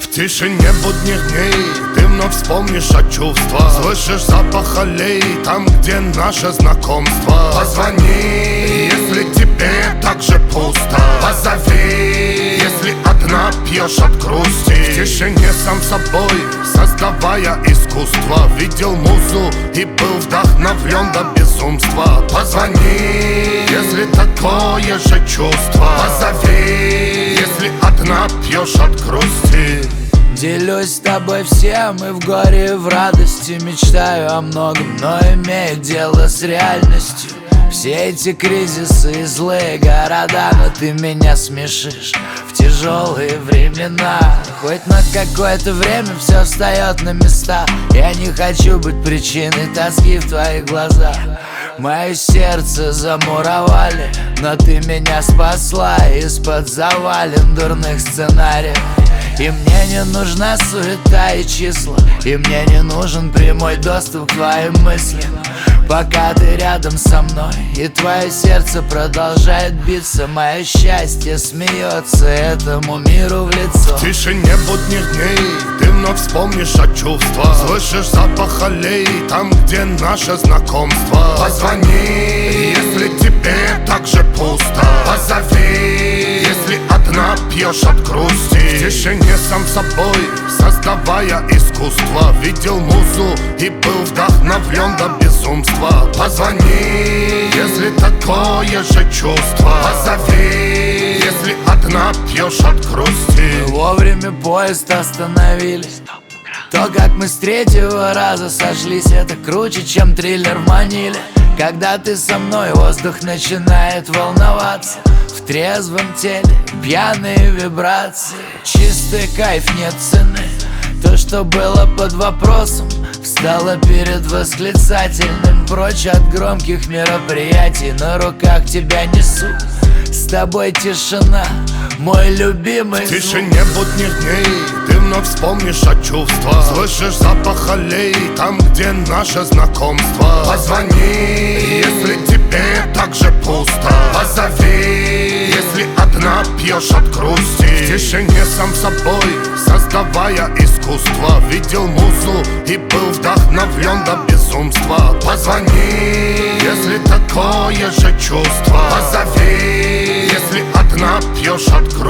В тишине будних дней ты вновь вспомнишь о чувствах. Слышишь запах аллей там, где наше знакомство. Позвони, если тебе так же пусто. Позови, если одна пьешь от грусти. В тишине сам собой, создавая искусство. Видел музу и был вдохновлен до безумства. Позвони, если такое же чувство. Позови, если одна пьешь от грусти. Делюсь с тобой всем и в горе, и в радости. Мечтаю о многом, но имею дело с реальностью. Все эти кризисы и злые города, но ты меня смешишь в тяжелые времена. Хоть на какое-то время все встает на места. Я не хочу быть причиной тоски в твоих глазах. Мое сердце замуровали, но ты меня спасла из-под завален дурных сценариев. И мне не нужна суета и числа, и мне не нужен прямой доступ к твоим мыслям. Пока ты рядом со мной, и твое сердце продолжает биться, мое счастье смеется этому миру в лицо. В тишине будних дней ты вновь вспомнишь о чувствах. Слышишь запах аллей там, где наше знакомство. Позвони, если тебе так же пусто. Позови, если одна пьешь от грусти. В тишине сам собой, создавая искусство. Видел музу и был вдохновлен до безумства. Позвони, если такое же чувство. Позови, если одна пьешь от грусти. Мы вовремя поезд остановились. То, как мы с третьего раза сошлись, это круче, чем триллер в Маниле. Когда ты со мной, воздух начинает волноваться. В трезвом теле пьяные вибрации. Чистый кайф, нет цены. То, что было под вопросом, встало перед восклицательным. Прочь от громких мероприятий, на руках тебя несу. С тобой тишина, мой любимый звук. В тишине будних дней ты вновь вспомнишь о чувствах. Слышишь запах аллей там, где наше знакомство. Позвони, если тебе так же пусто. Позови, если одна пьешь от грусти. В тишине сам собой, создавая искусство. Видел музу и был вдохновлен до безумства. Позвони, если такое же чувство. Позови, если одна пьешь от грусти.